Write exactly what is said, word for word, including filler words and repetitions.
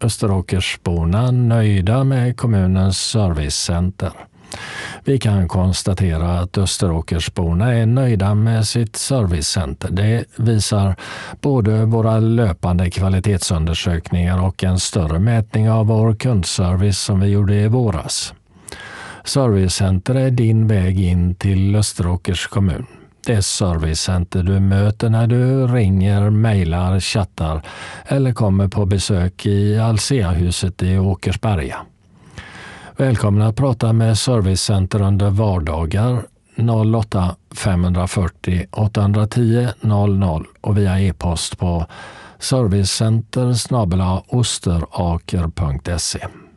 Österåkersborna nöjda med kommunens servicecenter? Vi kan konstatera att Österåkersborna är nöjda med sitt servicecenter. Det visar både våra löpande kvalitetsundersökningar och en större mätning av vår kundservice som vi gjorde i våras. Servicecenter är din väg in till Österåkers kommun. Det servicecenter du möter när du ringer, mejlar, chattar eller kommer på besök i Alsea-huset i Åkersberga. Välkomna att prata med Servicecenter under vardagar noll åtta fem fyra noll åtta ett noll noll noll och via e-post på servicecenter snabel-a osteraker punkt se.